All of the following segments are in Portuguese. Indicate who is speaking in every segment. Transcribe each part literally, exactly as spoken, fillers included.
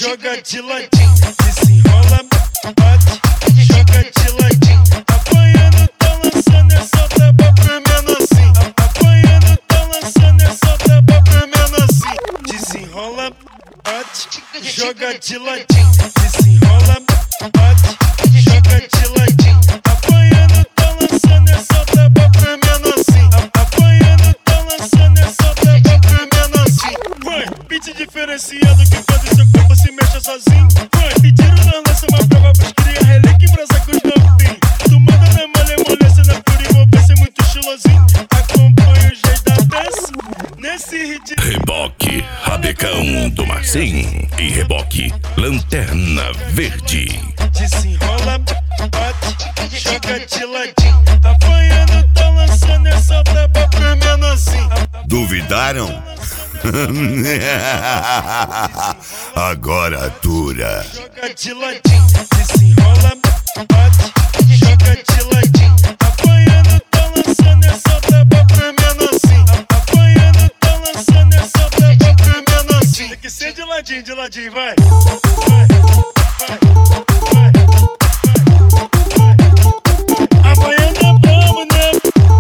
Speaker 1: joga de ladinho, desenrola, bate, joga de ladinho. Apanhando, tá lançando, é solta pra menorzinho. Apanhando, tá lançando, é solta pra menorzinho. Desenrola, bate, joga de ladinho, desenrola, bate, joga de ladinho. Apanhando, tá lançando, é solta pra menorzinho. Apanhando, tá lançando, é solta pra menorzinho. Vai, beat diferenciado que faz o seu corpo se mexa sozinho. Vai, pediram na lança uma prova pros cria, relíquia em brasa com os novinhos. Tu manda na malha, molesta na pura envolvência, muito estilosinho. Acompanha o jeito da dança nesse hit.
Speaker 2: Reboque Rabecão do Marcinho e Reboque Lanterna Verde.
Speaker 1: Desenrola, bate, joga de ladinho. Apanhando, tá lançando, é só pra pra menorzinho.
Speaker 3: Duvidaram? Agora dura.
Speaker 1: Joga de ladinho, desenrola, bate, joga de ladinho. Apanhando, tá lançando, é só pra pra menorzinho. Apanhando, tá lançando, é só pra pra menorzinho. Tem que ser de ladinho, de ladinho, vai. Vai, vai, vai, vai, vai. Apanhando é brabo, né?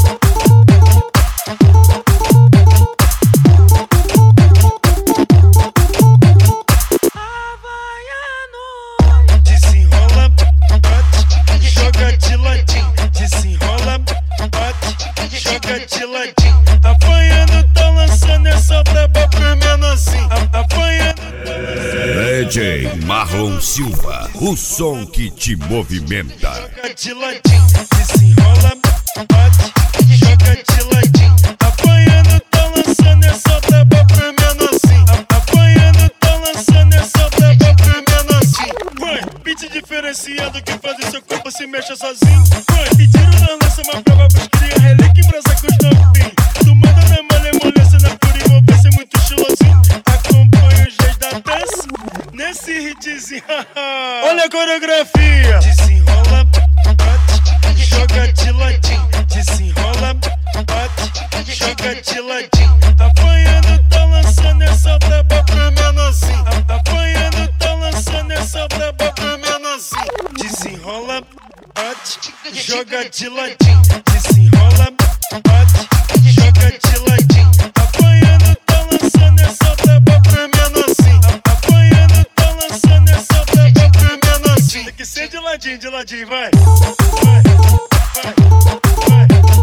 Speaker 1: Desenrola, bate, joga de ladinho. Desenrola, bate, joga de ladinho. Apanhando, tá lançando, é só pra pra menorzinho. Apanhando.
Speaker 3: D J Marlon Silva, o som que te movimenta.
Speaker 1: Joga de ladinho, desenrola, bate, joga de ladinho. Apanhando, tá lançando, é só pra pra menorzinho. Apanhando, tá lançando, é só pra pra menorzinho. Vai, beat diferenciado que faz o seu corpo se mexa sozinho. Vai, pediram na lança uma prova pros cria, relíquia em brasa com os novinhos. Tu manda na malha, molesta na pura envolvência, muito estilosinho. Acompanha o jeito da dança nesse hitzinho. Olha a coreografia. Desenrola, bate, joga de ladinho. Desenrola, bate, joga de ladinho. Apanhando, tá lançando, é só pra pra menorzinho. Apanhando, tá lançando, é só pra pra menorzinho. Desenrola, bate, joga de ladinho. Desenrola, bate, joga de ladinho. Apanhando, tá lançando, é só pra pra menorzinho. Apanhando, tá lançando, é só pra pra menorzinho. Tem que ser de ladinho, de ladinho, vai. Vai, vai, vai.